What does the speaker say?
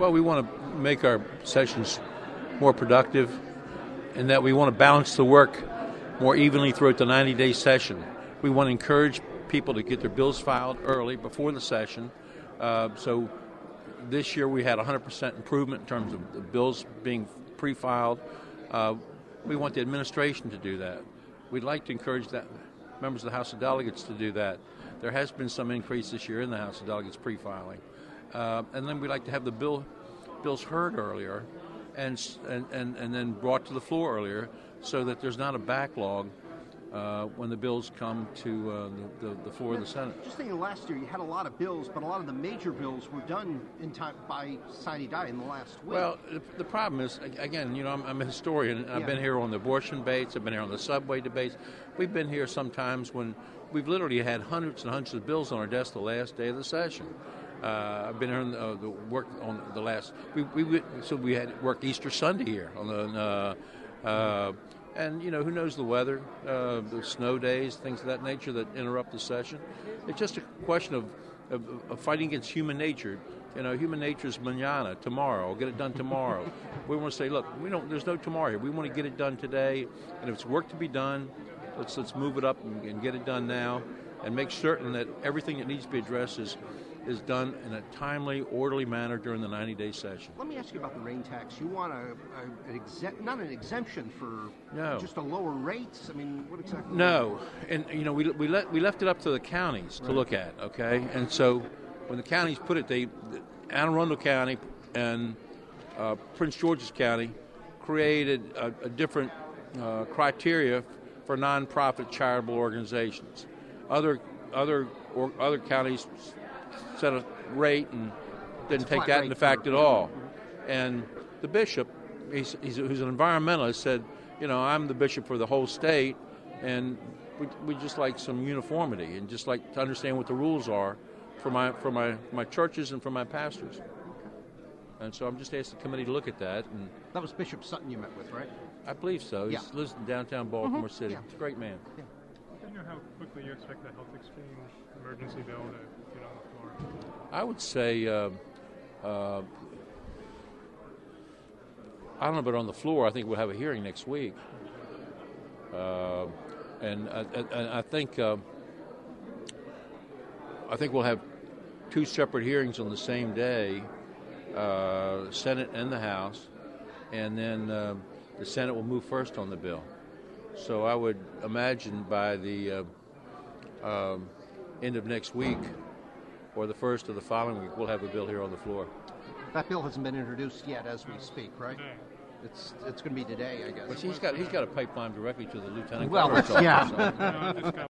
Well, we want to make our sessions more productive, and that we want to balance the work more evenly throughout the 90-day session. We want to encourage people to get their bills filed early before the session. So this year we had 100% improvement in terms of the bills being pre-filed. We want the administration to do that. We'd like to encourage that members of the House of Delegates to do that. There has been some increase this year in the House of Delegates pre-filing. And then we'd like to have the bills heard earlier and then brought to the floor earlier so that there's not a backlog when the bills come to the floor of the Senate. Just thinking last year, you had a lot of bills, but a lot of the major bills were done in time by sine die in the last week. Well, the problem is, again, I'm a historian. I've been here on the abortion debates. I've been here on the subway debates. We've been here sometimes when we've literally had hundreds and hundreds of bills on our desk the last day of the session. I've been here on the work on the last. We had work Easter Sunday here on the. And, who knows the weather, the snow days, things of that nature that interrupt the session. It's just a question of fighting against human nature. Human nature is mañana, tomorrow. We'll get it done tomorrow. We want to say, look, there's no tomorrow here. We want to get it done today. And if it's work to be done, let's move it up and get it done now and make certain that everything that needs to be addressed is done in a timely, orderly manner during the 90-day session. Let me ask you about the rain tax. You want not an exemption for just a lower rates? I mean, what exactly? No, and we left it up to the counties to look at. Okay, and so when the counties put it, Anne Arundel County and Prince George's County created a different criteria for nonprofit charitable organizations. Other counties set a rate and didn't take that into fact at all. And the bishop, who's an environmentalist, said, I'm the bishop for the whole state, and we just like some uniformity and just like to understand what the rules are for my churches and for my pastors. And so I'm just asking the committee to look at that. And that was Bishop Sutton you met with, right? I believe so. He lives in downtown Baltimore City. He's a great man. Yeah. I don't know how quickly you expect the health exchange emergency bill to get on the floor. I would say, I don't know, but on the floor, I think we'll have a hearing next week. And I think we'll have two separate hearings on the same day, Senate and the House, and then the Senate will move first on the bill. So I would imagine by the end of next week or the first of the following week, we'll have a bill here on the floor. That bill hasn't been introduced yet as we speak, right? It's going to be today, I guess. But he's got a pipeline directly to the lieutenant governor's office. Yeah.